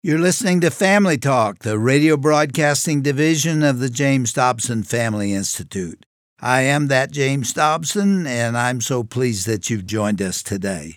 You're listening to Family Talk, the radio broadcasting division of the James Dobson Family Institute. I am that James Dobson, and I'm so pleased that you've joined us today.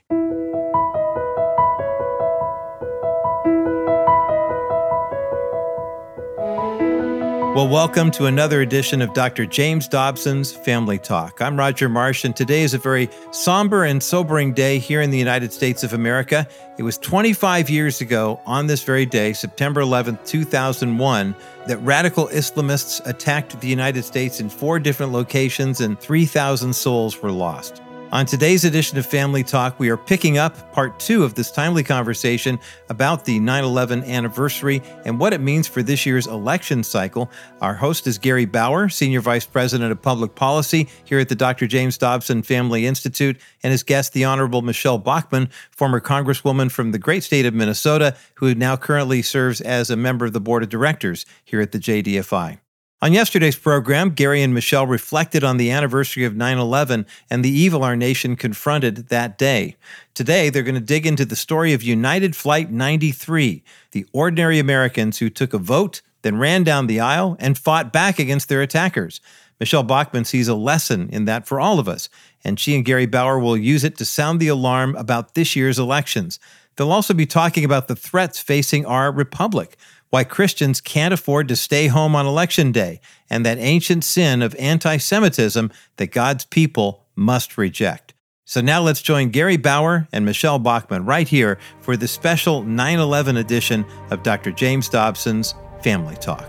Well, welcome to another edition of Dr. James Dobson's Family Talk. I'm Roger Marsh, and today is a very somber and sobering day here in the United States of America. It was 25 years ago on this very day, September 11th, 2001, that radical Islamists attacked the United States in 4 different locations and 3,000 souls were lost. On today's edition of Family Talk, we are picking up part 2 of this timely conversation about the 9/11 anniversary and what it means for this year's election cycle. Our host is Gary Bauer, Senior Vice President of Public Policy here at the Dr. James Dobson Family Institute, and his guest, the Honorable Michele Bachmann, former Congresswoman from the great state of Minnesota, who now currently serves as a member of the Board of Directors here at the JDFI. On yesterday's program, Gary and Michele reflected on the anniversary of 9/11 and the evil our nation confronted that day. Today, they're going to dig into the story of United Flight 93, the ordinary Americans who took a vote, then ran down the aisle and fought back against their attackers. Michele Bachmann sees a lesson in that for all of us, and she and Gary Bauer will use it to sound the alarm about this year's elections. They'll also be talking about the threats facing our republic, why Christians can't afford to stay home on Election Day, and that ancient sin of anti-Semitism that God's people must reject. So now let's join Gary Bauer and Michele Bachmann right here for the special 9/11 edition of Dr. James Dobson's Family Talk.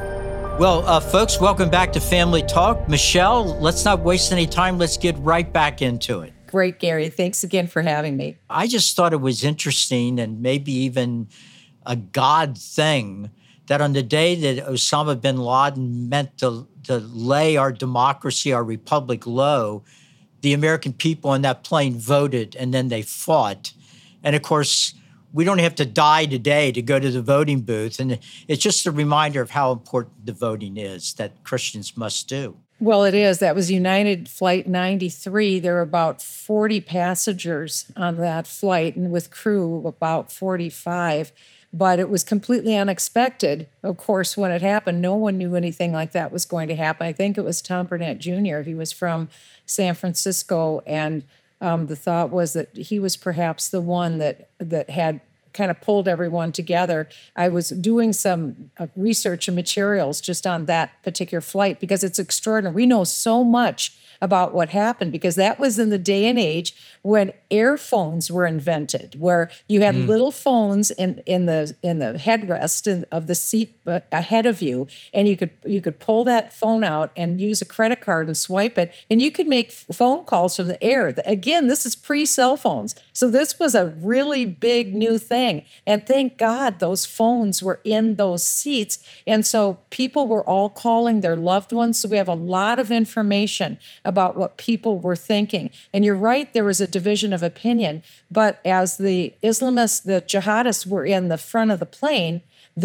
Well, folks, welcome back to Family Talk. Michele, let's not waste any time. Let's get right back into it. Great, Gary. Thanks again for having me. I just thought it was interesting and maybe even a God thing that on the day that Osama bin Laden meant to lay our democracy, our republic low, the American people on that plane voted and then they fought. And of course, we don't have to die today to go to the voting booth. And it's just a reminder of how important the voting is that Christians must do. Well, it is. That was United Flight 93. There were about 40 passengers on that flight, and with crew, about 45. But it was completely unexpected. Of course, when it happened, no one knew anything like that was going to happen. I think it was Tom Burnett Jr. He was from San Francisco, and the thought was that he was perhaps the one that had kind of pulled everyone together. I was doing some research and materials just on that particular flight because it's extraordinary. We know so much about what happened because that was in the day and age when airphones were invented, where you had little phones in the headrest of the seat ahead of you, and you could pull that phone out and use a credit card and swipe it, and you could make phone calls from the air. Again, this is pre-cell phones, so this was a really big new thing. And thank God those phones were in those seats, and so people were all calling their loved ones. So we have a lot of information about what people were thinking. And you're right, there was a division of opinion. But as the Islamists, the jihadists were in the front of the plane,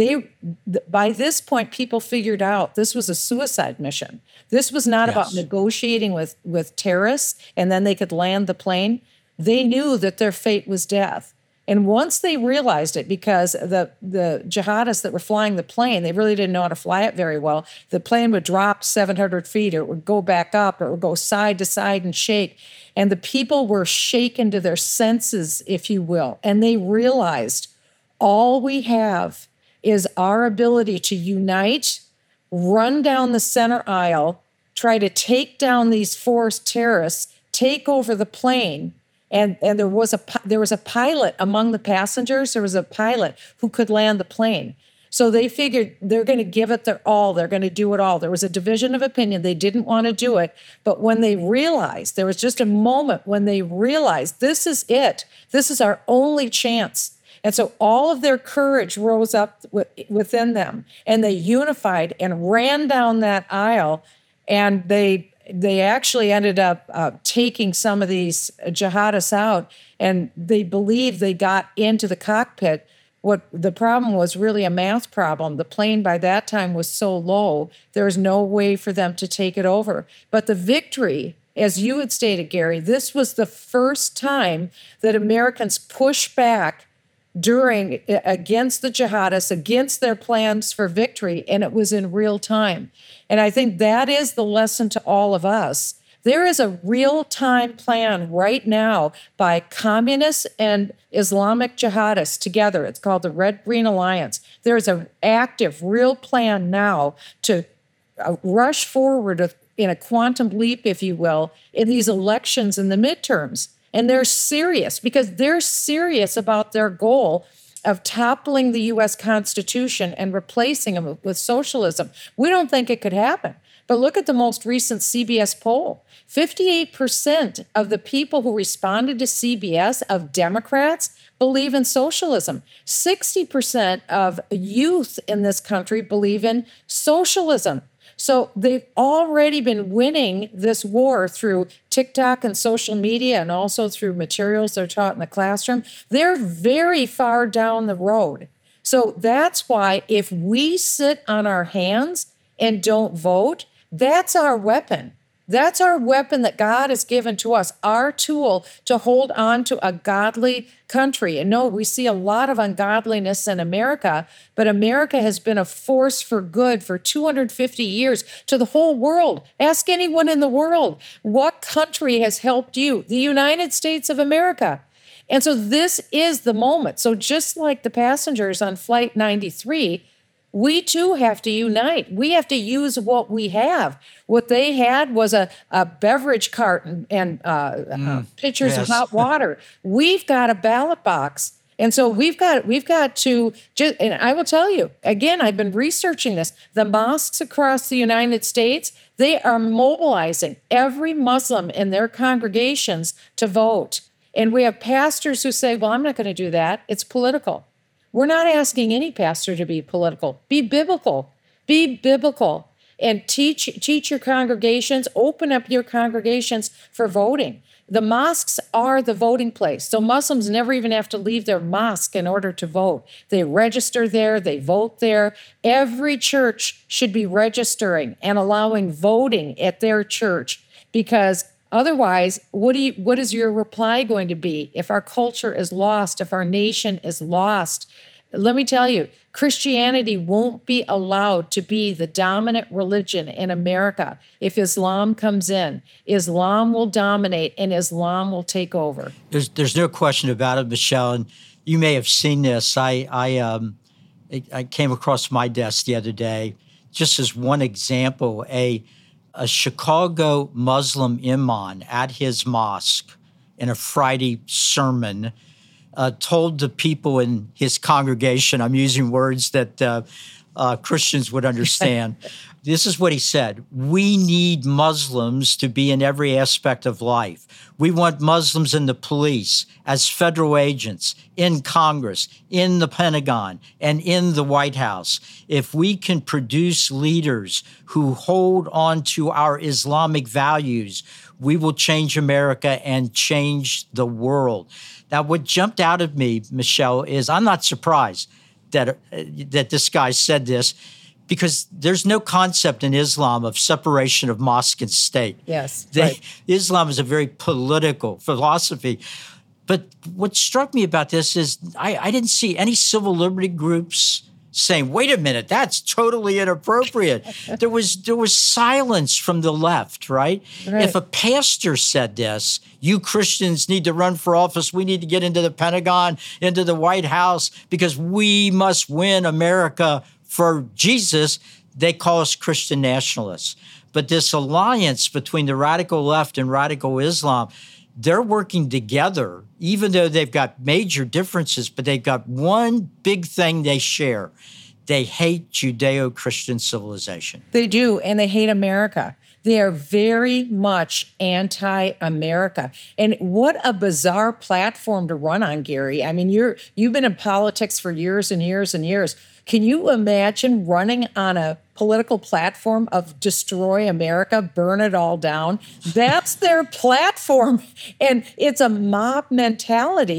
by this point, people figured out this was a suicide mission. This was not about negotiating with terrorists and then they could land the plane. They knew that their fate was death. And once they realized it, because the jihadists that were flying the plane, they really didn't know how to fly it very well. The plane would drop 700 feet, or it would go back up, or it would go side to side and shake. And the people were shaken to their senses, if you will. And they realized all we have is our ability to unite, run down the center aisle, try to take down these 4 terrorists, take over the plane. And there was a pilot among the passengers. There was a pilot who could land the plane. So they figured they're going to give it their all. They're going to do it all. There was a division of opinion. They didn't want to do it. But when they realized, there was just a moment when they realized this is it. This is our only chance. And so all of their courage rose up within them. And they unified and ran down that aisle. And they actually ended up taking some of these jihadists out, and they believed they got into the cockpit. What the problem was really a math problem. The plane by that time was so low, there was no way for them to take it over. But the victory, as you had stated, Gary, this was the first time that Americans pushed back against the jihadists, against their plans for victory, and it was in real time. And I think that is the lesson to all of us. There is a real-time plan right now by communists and Islamic jihadists together. It's called the Red Green Alliance. There is an active, real plan now to rush forward in a quantum leap, if you will, in these elections and the midterms. And they're serious because they're serious about their goal of toppling the U.S. Constitution and replacing them with socialism. We don't think it could happen. But look at the most recent CBS poll. 58% of the people who responded to CBS of Democrats believe in socialism. 60% of youth in this country believe in socialism. So they've already been winning this war through TikTok and social media and also through materials they're taught in the classroom. They're very far down the road. So that's why if we sit on our hands and don't vote, that's our weapon. That's our weapon that God has given to us, our tool to hold on to a godly country. And no, we see a lot of ungodliness in America, but America has been a force for good for 250 years to the whole world. Ask anyone in the world, what country has helped you? The United States of America. And so this is the moment. So just like the passengers on Flight 93, we too have to unite. We have to use what we have. What they had was a beverage cart and pitchers of hot water. We've got a ballot box. And so we've got to just, and I will tell you, again, I've been researching this. The mosques across the United States, they are mobilizing every Muslim in their congregations to vote. And we have pastors who say, well, I'm not going to do that. It's political. We're not asking any pastor to be political. Be biblical. Be biblical. And teach your congregations, open up your congregations for voting. The mosques are the voting place. So Muslims never even have to leave their mosque in order to vote. They register there, they vote there. Every church should be registering and allowing voting at their church, because otherwise, what is your reply going to be if our culture is lost, if our nation is lost? Let me tell you, Christianity won't be allowed to be the dominant religion in America. If Islam comes in, Islam will dominate and Islam will take over. There's no question about it, Michelle. And you may have seen this. I came across my desk the other day, just as one example, a Chicago Muslim imam at his mosque in a Friday sermon told the people in his congregation, I'm using words that Christians would understand. This is what he said: we need Muslims to be in every aspect of life. We want Muslims in the police, as federal agents, in Congress, in the Pentagon, and in the White House. If we can produce leaders who hold on to our Islamic values, we will change America and change the world. Now, what jumped out at me, Michelle, is I'm not surprised that this guy said this, because there's no concept in Islam of separation of mosque and state. Yes, right. Islam is a very political philosophy. But what struck me about this is I didn't see any civil liberty groups saying, wait a minute, that's totally inappropriate. There was silence from the left, right? If a pastor said this, you Christians need to run for office, we need to get into the Pentagon, into the White House, because we must win America for Jesus, they call us Christian nationalists. But this alliance between the radical left and radical Islam, they're working together, even though they've got major differences, but they've got one big thing they share. They hate Judeo-Christian civilization. They do, and they hate America. They are very much anti-America. And what a bizarre platform to run on, Gary. I mean, you've been in politics for years and years and years. Can you imagine running on a political platform of destroy America, burn it all down? That's their platform. And it's a mob mentality.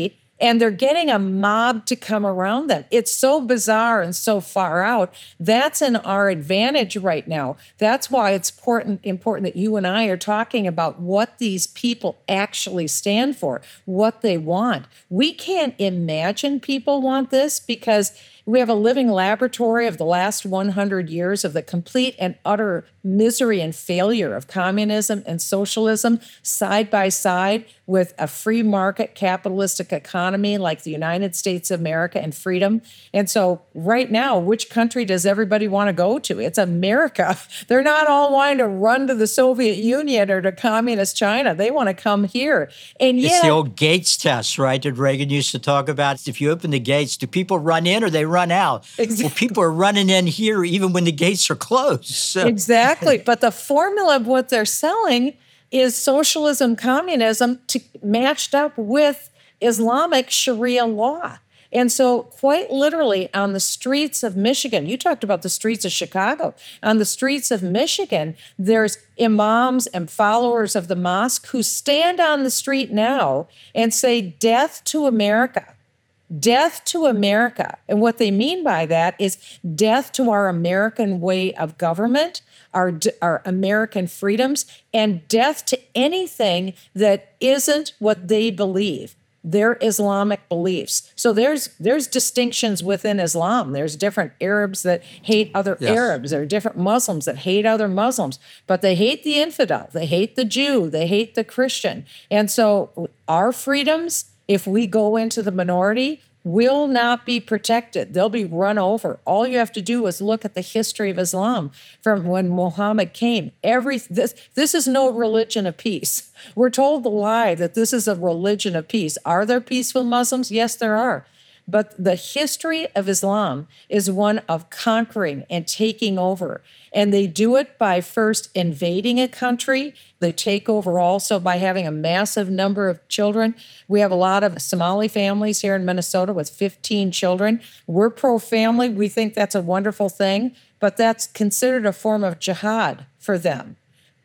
and they're getting a mob to come around them. It's so bizarre and so far out. That's in our advantage right now. That's why it's important that you and I are talking about what these people actually stand for, what they want. We can't imagine people want this because we have a living laboratory of the last 100 years of the complete and utter misery and failure of communism and socialism side by side with a free market capitalistic economy like the United States of America and freedom. And so right now, which country does everybody want to go to? It's America. They're not all wanting to run to the Soviet Union or to communist China. They want to come here. And it's the old Gates test, right, that Reagan used to talk about. If you open the gates, do people run in or they run out? Exactly. Well, people are running in here even when the gates are closed. So. Exactly. But the formula of what they're selling is socialism, communism matched up with Islamic Sharia law. And so quite literally on the streets of Michigan, you talked about the streets of Chicago, on the streets of Michigan, there's imams and followers of the mosque who stand on the street now and say, "Death to America. Death to America." And what they mean by that is death to our American way of government, our American freedoms, and death to anything that isn't what they believe, their Islamic beliefs. So there's distinctions within Islam. There's different Arabs that hate other Arabs. There are different Muslims that hate other Muslims, but they hate the infidel. They hate the Jew. They hate the Christian. And so our freedoms, if we go into the minority, will not be protected. They'll be run over. All you have to do is look at the history of Islam from when Muhammad came. This is no religion of peace. We're told the lie that this is a religion of peace. Are there peaceful Muslims? Yes, there are. But the history of Islam is one of conquering and taking over. And they do it by first invading a country. They take over also by having a massive number of children. We have a lot of Somali families here in Minnesota with 15 children. We're pro-family. We think that's a wonderful thing, but that's considered a form of jihad for them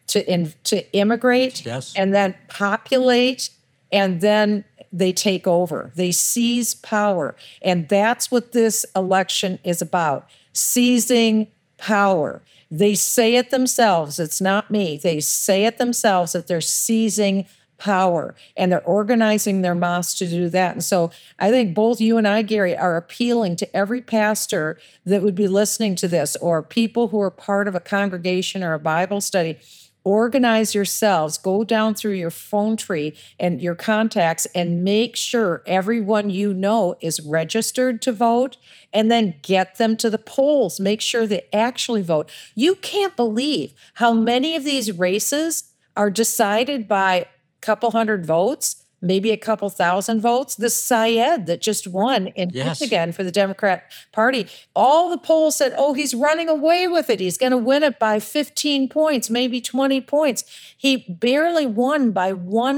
to immigrate and then populate, and then they take over. They seize power. And that's what this election is about, seizing power. They say it themselves. It's not me. They say it themselves that they're seizing power, and they're organizing their mosques to do that. And so I think both you and I, Gary, are appealing to every pastor that would be listening to this, or people who are part of a congregation or a Bible study. Organize yourselves, go down through your phone tree and your contacts and make sure everyone you know is registered to vote, and then get them to the polls. Make sure they actually vote. You can't believe how many of these races are decided by a couple hundred votes, maybe a couple thousand votes. The Syed that just won in Michigan for the Democrat Party, all the polls said, oh, he's running away with it. He's going to win it by 15 points, maybe 20 points. He barely won by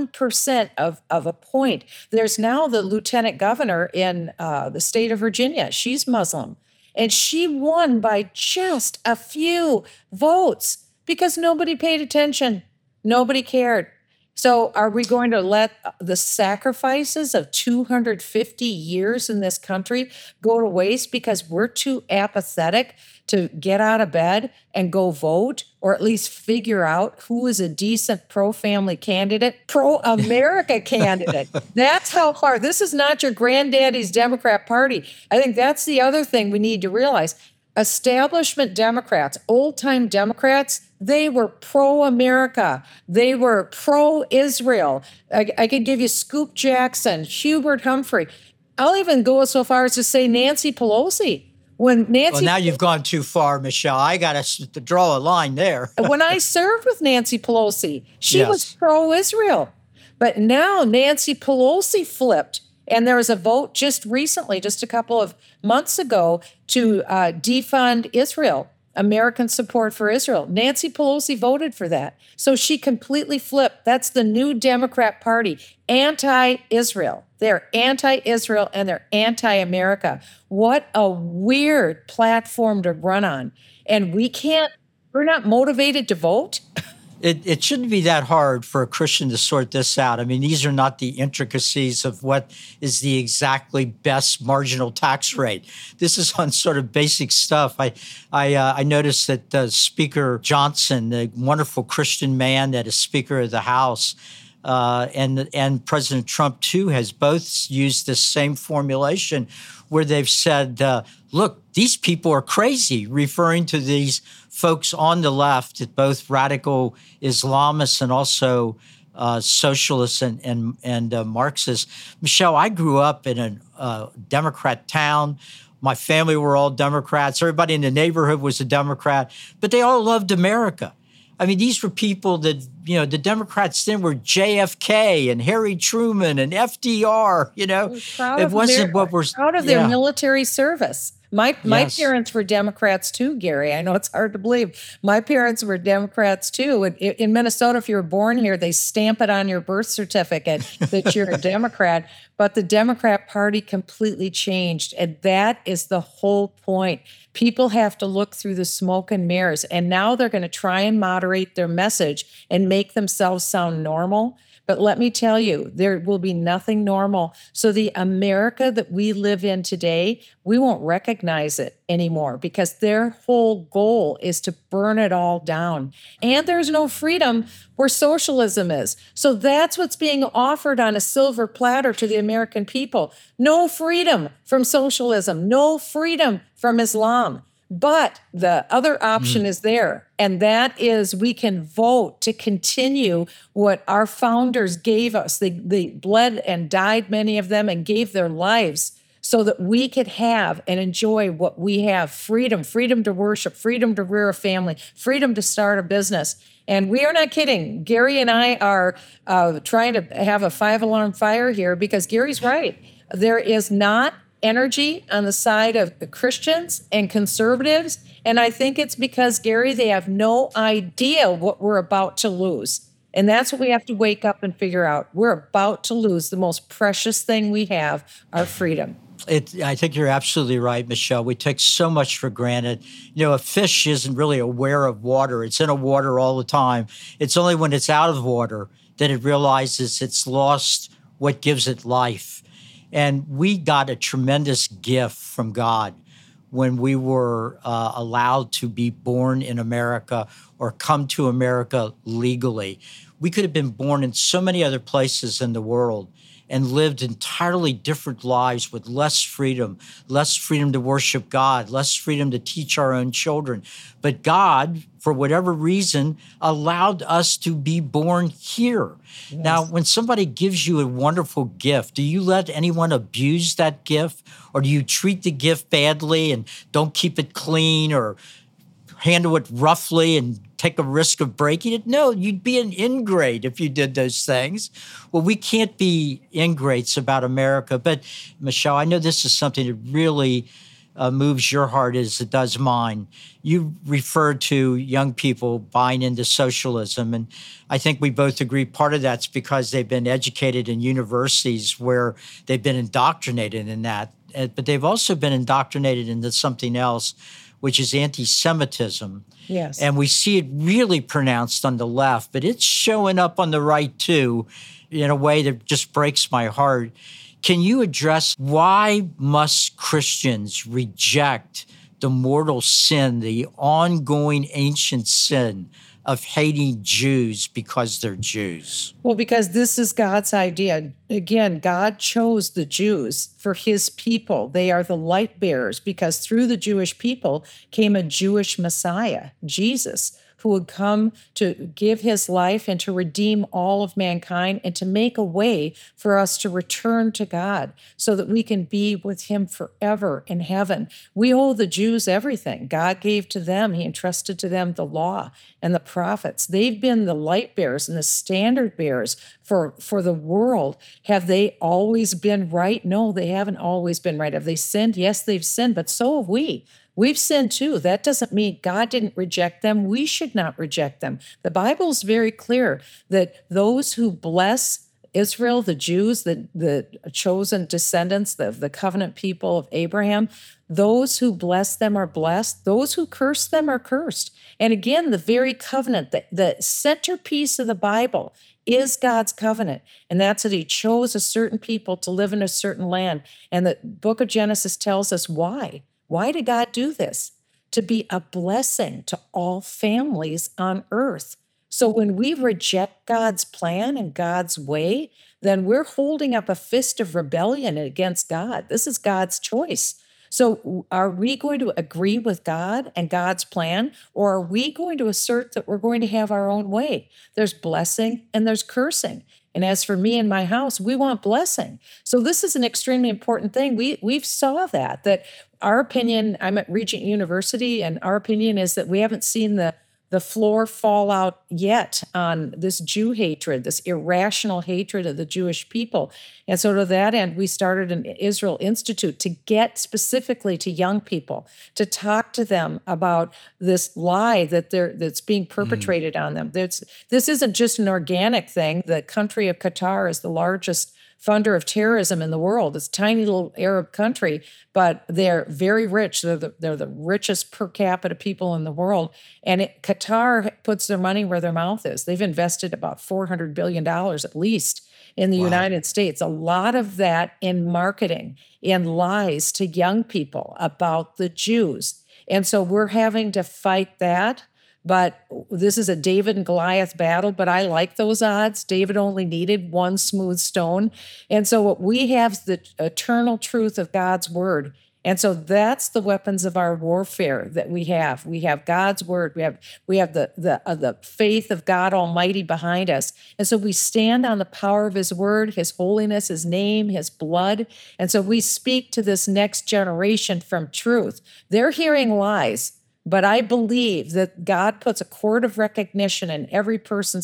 1% of a point. There's now the lieutenant governor in the state of Virginia. She's Muslim, and she won by just a few votes because nobody paid attention. Nobody cared. So are we going to let the sacrifices of 250 years in this country go to waste because we're too apathetic to get out of bed and go vote, or at least figure out who is a decent pro-family candidate, pro-America candidate? That's how hard. This is not your granddaddy's Democrat Party. I think that's the other thing we need to realize. Establishment Democrats, old-time Democrats, they were pro-America. They were pro-Israel. I could give you Scoop Jackson, Hubert Humphrey. I'll even go so far as to say Nancy Pelosi. Well, now you've gone too far, Michelle. I got to draw a line there. When I served with Nancy Pelosi, she was pro-Israel. But now Nancy Pelosi flipped. And there was a vote just recently, just a couple of months ago, to defund Israel, American support for Israel. Nancy Pelosi voted for that. So she completely flipped. That's the new Democrat Party, anti-Israel. They're anti-Israel and they're anti-America. What a weird platform to run on. And we're not motivated to vote. It shouldn't be that hard for a Christian to sort this out. I mean, these are not the intricacies of what is the exactly best marginal tax rate. This is on sort of basic stuff. I noticed that Speaker Johnson, the wonderful Christian man that is Speaker of the House, and President Trump, too, has both used this same formulation where they've said, look, these people are crazy, referring to these folks on the left, both radical Islamists and also socialists and Marxists. Michelle, I grew up in a Democrat town. My family were all Democrats. Everybody in the neighborhood was a Democrat, but they all loved America. I mean, these were people that, the Democrats then were JFK and Harry Truman and FDR, It wasn't what we're proud of their military service. My parents were Democrats too, Gary. I know it's hard to believe. My parents were Democrats too. In Minnesota, if you were born here, they stamp it on your birth certificate that you're a Democrat. But the Democrat Party completely changed. And that is the whole point. People have to look through the smoke and mirrors. And now they're going to try and moderate their message and make themselves sound normal. But let me tell you, there will be nothing normal. So the America that we live in today, we won't recognize it anymore because their whole goal is to burn it all down. And there's no freedom where socialism is. So that's what's being offered on a silver platter to the American people. No freedom from socialism, no freedom from Islam. But the other option is there, and that is we can vote to continue what our founders gave us. They bled and died, many of them, and gave their lives so that we could have and enjoy what we have. Freedom to worship, freedom to rear a family, freedom to start a business. And we are not kidding. Gary and I are trying to have a 5-alarm fire here because Gary's right. There is not energy on the side of the Christians and conservatives. And I think it's because, Gary, they have no idea what we're about to lose. And that's what we have to wake up and figure out. We're about to lose the most precious thing we have, our freedom. I think you're absolutely right, Michelle. We take so much for granted. A fish isn't really aware of water. It's in a water all the time. It's only when it's out of water that it realizes it's lost what gives it life. And we got a tremendous gift from God when we were allowed to be born in America or come to America legally. We could have been born in so many other places in the world and lived entirely different lives with less freedom to worship God, less freedom to teach our own children. But God, for whatever reason, allowed us to be born here. Yes. Now, when somebody gives you a wonderful gift, do you let anyone abuse that gift? Or do you treat the gift badly and don't keep it clean or handle it roughly and take a risk of breaking it? No, you'd be an ingrate if you did those things. Well, we can't be ingrates about America. But, Michelle, I know this is something that really moves your heart as it does mine. You referred to young people buying into socialism, and I think we both agree part of that's because they've been educated in universities where they've been indoctrinated in that. But they've also been indoctrinated into something else, which is anti-Semitism. Yes. And we see it really pronounced on the left, but it's showing up on the right too in a way that just breaks my heart. Can you address why must Christians reject the mortal sin, the ongoing ancient sin of hating Jews because they're Jews? Well, because this is God's idea. Again, God chose the Jews for his people. They are the light bearers because through the Jewish people came a Jewish Messiah, Jesus, who would come to give his life and to redeem all of mankind and to make a way for us to return to God so that we can be with him forever in heaven. We owe the Jews everything. God gave to them, he entrusted to them the law and the prophets. They've been the light bearers and the standard bearers for the world. Have they always been right? No, they haven't always been right. Have they sinned? Yes, they've sinned, but so have we. We've sinned too. That doesn't mean God didn't reject them. We should not reject them. The Bible is very clear that those who bless Israel, the Jews, the chosen descendants, the covenant people of Abraham, those who bless them are blessed. Those who curse them are cursed. And again, the very covenant, the centerpiece of the Bible is God's covenant. And that's that he chose a certain people to live in a certain land. And the book of Genesis tells us why. Why did God do this? To be a blessing to all families on earth. So when we reject God's plan and God's way, then we're holding up a fist of rebellion against God. This is God's choice. So are we going to agree with God and God's plan, or are we going to assert that we're going to have our own way? There's blessing and there's cursing. And as for me and my house, we want blessing. So this is an extremely important thing. We've saw that our opinion, I'm at Regent University, and our opinion is that we haven't seen the floor fall out yet on this Jew hatred, this irrational hatred of the Jewish people. And so to that end, we started an Israel Institute to get specifically to young people, to talk to them about this lie that's being perpetrated on them. This isn't just an organic thing. The country of Qatar is the largest funder of terrorism in the world. It's a tiny little Arab country, but they're very rich. They're the richest per capita people in the world. And Qatar puts their money where their mouth is. They've invested about $400 billion at least in the United States. A lot of that in marketing, in lies to young people about the Jews. And so we're having to fight that. But this is a David and Goliath battle, but I like those odds. David only needed one smooth stone. And so what we have is the eternal truth of God's word. And so that's the weapons of our warfare that we have. We have God's word. We have the faith of God Almighty behind us. And so we stand on the power of his word, his holiness, his name, his blood. And so we speak to this next generation from truth. They're hearing lies. But I believe that God puts a cord of recognition in every person's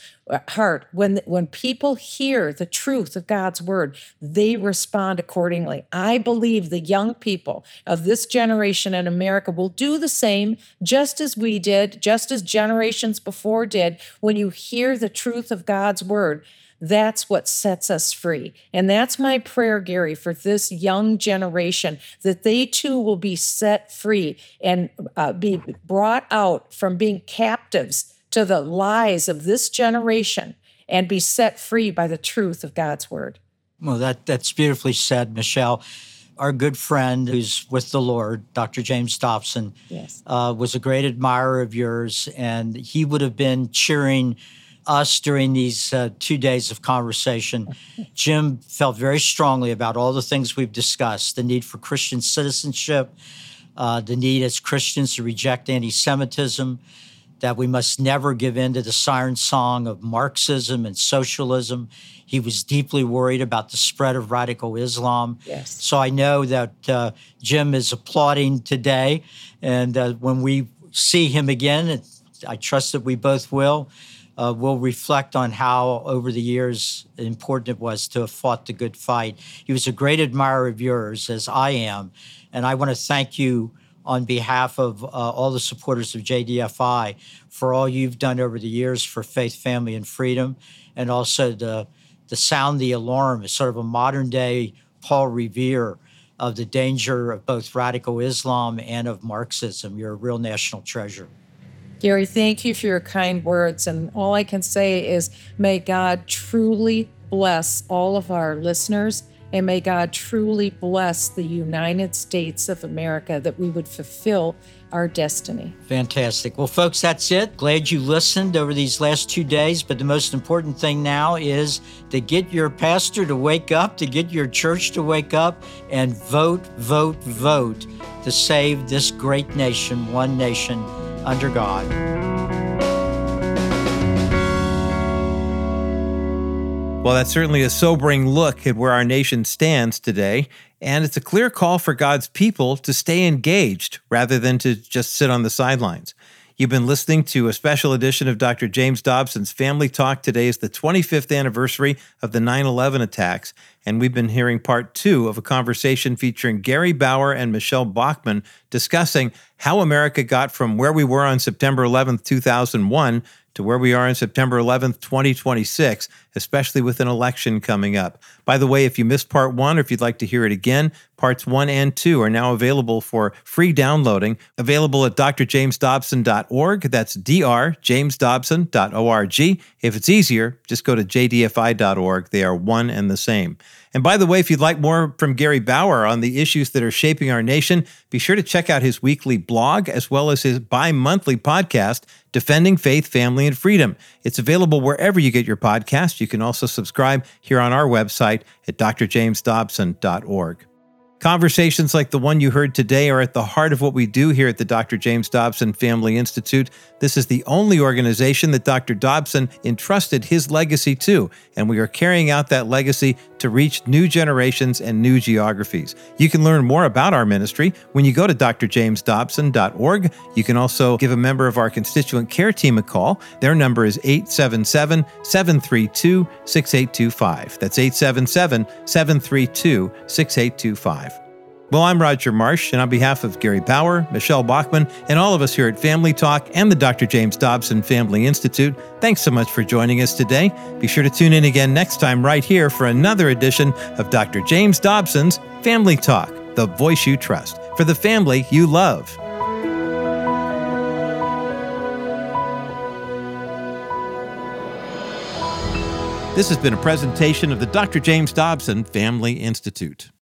heart. When people hear the truth of God's word, they respond accordingly. I believe the young people of this generation in America will do the same, just as we did, just as generations before did. When you hear the truth of God's word, that's what sets us free. And that's my prayer, Gary, for this young generation, that they too will be set free and be brought out from being captives to the lies of this generation and be set free by the truth of God's word. Well, that's beautifully said, Michelle. Our good friend who's with the Lord, Dr. James Dobson, yes, was a great admirer of yours, and he would have been cheering us during these 2 days of conversation. Jim felt very strongly about all the things we've discussed, the need for Christian citizenship, the need as Christians to reject anti-Semitism, that we must never give in to the siren song of Marxism and socialism. He was deeply worried about the spread of radical Islam. Yes. So I know that Jim is applauding today, and when we see him again, I trust that we both will, we'll reflect on how, over the years, important it was to have fought the good fight. He was a great admirer of yours, as I am, and I want to thank you on behalf of all the supporters of JDFI for all you've done over the years for faith, family, and freedom, and also to sound the alarm as sort of a modern-day Paul Revere of the danger of both radical Islam and of Marxism. You're a real national treasure. Gary, thank you for your kind words. And all I can say is, may God truly bless all of our listeners, and may God truly bless the United States of America, that we would fulfill our destiny. Fantastic. Well, folks, that's it. Glad you listened over these last 2 days. But the most important thing now is to get your pastor to wake up, to get your church to wake up, and vote, vote, vote to save this great nation, one nation under God. Well, that's certainly a sobering look at where our nation stands today, and it's a clear call for God's people to stay engaged rather than to just sit on the sidelines. You've been listening to a special edition of Dr. James Dobson's Family Talk. Today is the 25th anniversary of the 9/11 attacks, and we've been hearing part 2 of a conversation featuring Gary Bauer and Michelle Bachmann discussing how America got from where we were on September 11th, 2001 to where we are on September 11th, 2026, especially with an election coming up. By the way, if you missed part 1 or if you'd like to hear it again, parts 1 and 2 are now available for free downloading, available at drjamesdobson.org. That's drjamesdobson.org. If it's easier, just go to jdfi.org. They are one and the same. And by the way, if you'd like more from Gary Bauer on the issues that are shaping our nation, be sure to check out his weekly blog as well as his bi-monthly podcast, Defending Faith, Family, and Freedom. It's available wherever you get your podcasts. You can also subscribe here on our website at drjamesdobson.org. Conversations like the one you heard today are at the heart of what we do here at the Dr. James Dobson Family Institute. This is the only organization that Dr. Dobson entrusted his legacy to, and we are carrying out that legacy to reach new generations and new geographies. You can learn more about our ministry when you go to drjamesdobson.org. You can also give a member of our constituent care team a call. Their number is 877-732-6825. That's 877-732-6825. Well, I'm Roger Marsh, and on behalf of Gary Bauer, Michelle Bachman, and all of us here at Family Talk and the Dr. James Dobson Family Institute, thanks so much for joining us today. Be sure to tune in again next time right here for another edition of Dr. James Dobson's Family Talk, the voice you trust, for the family you love. This has been a presentation of the Dr. James Dobson Family Institute.